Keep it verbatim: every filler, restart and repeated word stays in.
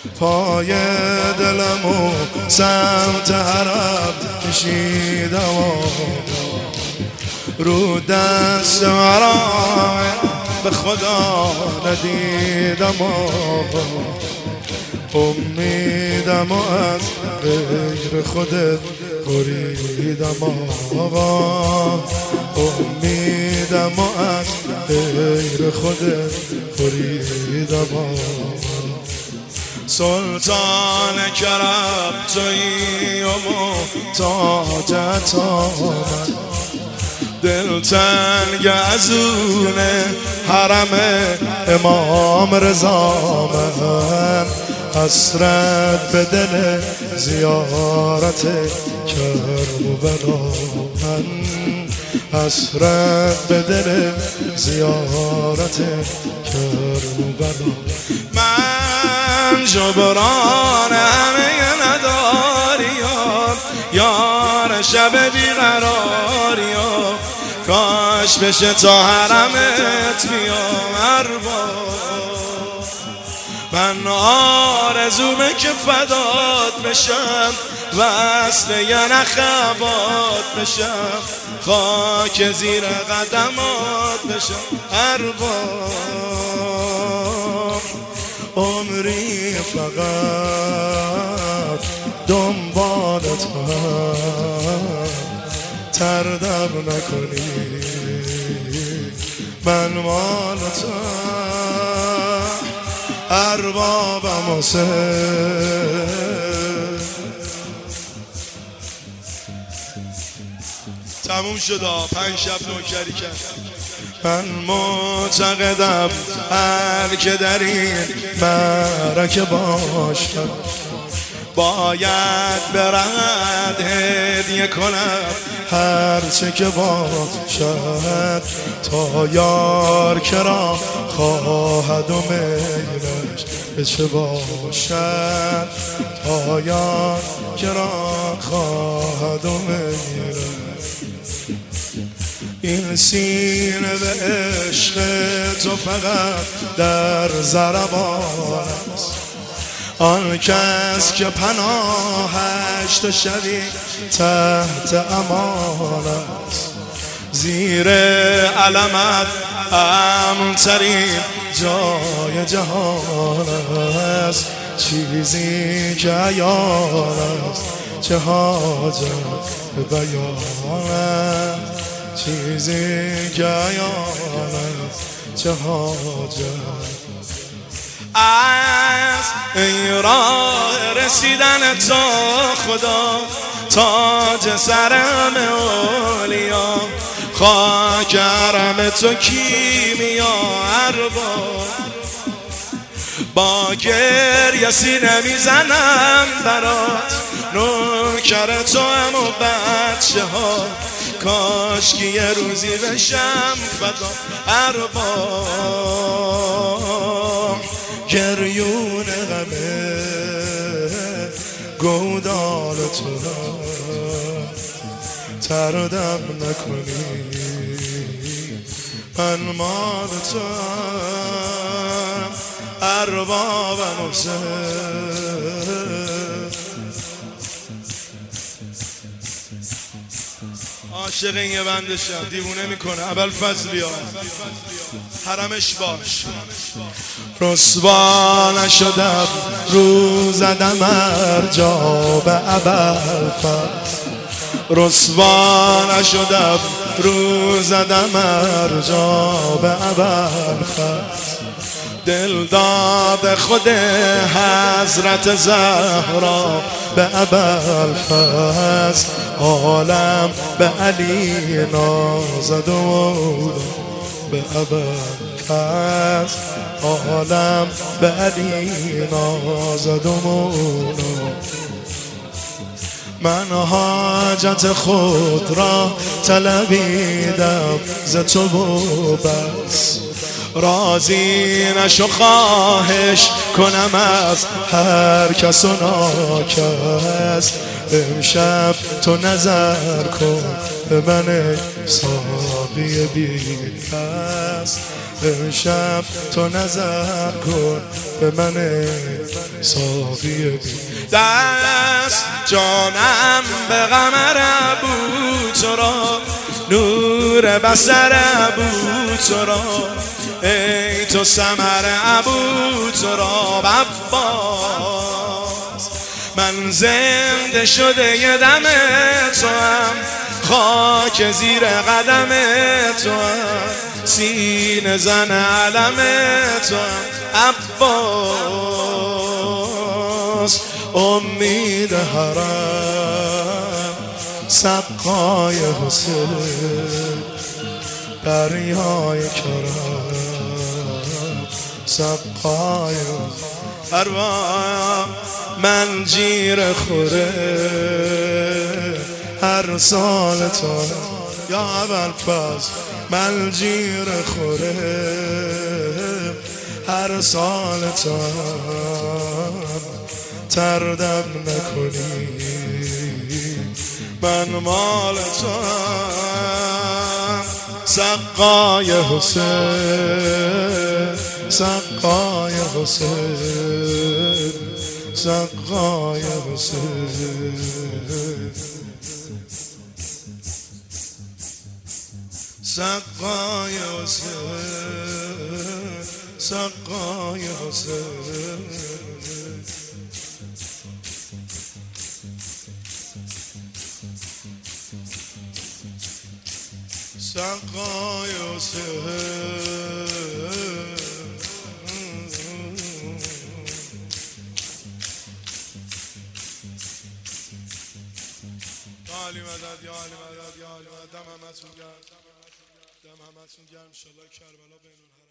پای دلمو سمت حرم کشیدم رو دست مرا به خدا ندیدم امیدم از غیر خودت بریدم آقا امیدم از غیر خودت بریدم آقا سلطان کرم تویی و محتاجت آمد دل تنگ از اونه حرم امام رضا من حسرت به دل زیارت کربلا من حسرت به دل زیارت کربلا من جبران همه نداریم یار شب بیقراریم کاش بشه تا حرمت بیام ارباب من آرزومه که فدات بشم وصل یه نخبات بشم خاک زیر قدمات بشم ارباب عمری فقط دنبالتم تردم نکنی من مالتم اربابم حسین تموم شد پنج شب نوکری کرد من معتقدم هر که در این معرکه باشد باید برد هدیه کنم هرچه که باشد تا یار کرا خواهد و میلش به چه باشد تا یار کرا خواهد و میلش این سینه به عشق تو فقط در ضربان است آن کس که پناهش تو شوی تحت امان است زیر علمت امن‌ترین جای جهان است چیزی که عیان است چه حاجت به بیان است چیزی که عیان است چه حاجت از این راه رسیدن تا خدا تاج سرم اولیا خاک حرم تو کیمیا ارباب با گریه سینه میزنم برات نوکر تو هم و بچه ها کاش که یه روزی بشم فدا ارباب گریون غمه گودال تو را تردم نکنی من مال تو اربابم حسین عاشق این یه بندشم دیوونه میکنه ابوالفضل ها حرمش باش رسوا نشدم رو زدم ارجا به ابوالفضل رسوا نشدم رو زدم ارجا به ابوالفضل دل داد خود حضرت زهرا به ابوالفضل عالم به علی نازد و به ابوالفضل عالم به علی نازد و من حاجت خود را طلبیدم ز تو و بس راضی نشو خواهش کنم از هر کس و ناکس امشب تو نظر کن به من ساقی بی کس امشب تو نظر کن به من ساقی بی دست، جانم به قمر ابو تراب، نور بصر ابو تراب، ای تو ثمر ابو تراب عباس. من زنده شده ی دم تو هم، خاک زیر قدم تو هم، سینه زن علم تو هم عباس. امید حرم سقای حسین، دریای کرم سقای ارواح. من جیر خوره هر سال تو یا اول فاز، من جیر خوره هر سال تو تردم نکنی، من مال تو سقای حسین، سقای حسین، سقای حسین، سقای حسین، سقای حسین. سقای حسین. یا علی مدد، یا علی مدد، یا علی مدد. دم همتون گرم، دم همتون گرم. انشالله کربلا بین